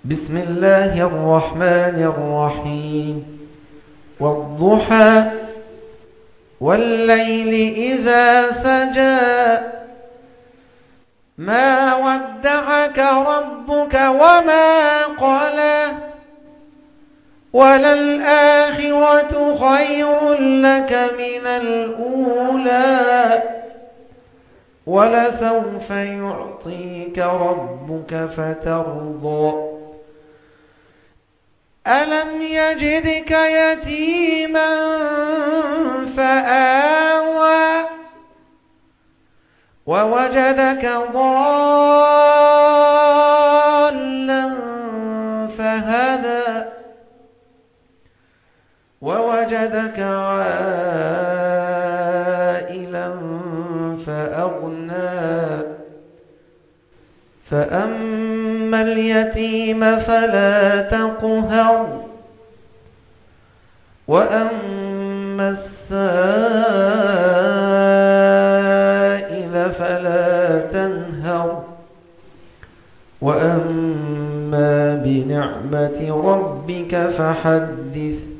بسم الله الرحمن الرحيم والضحى والليل إذا سجى ما ودعك ربك وما قلى وللآخرة خير لك من الأولى ولسوف يعطيك ربك فترضى ألم يجدك يتيما فآوى ووجدك ضالا فهدى ووجدك عائلا فأغنى فأما اليتيم فلا تقهر وأما السائل فلا تنهر وأما بنعمة ربك فحدث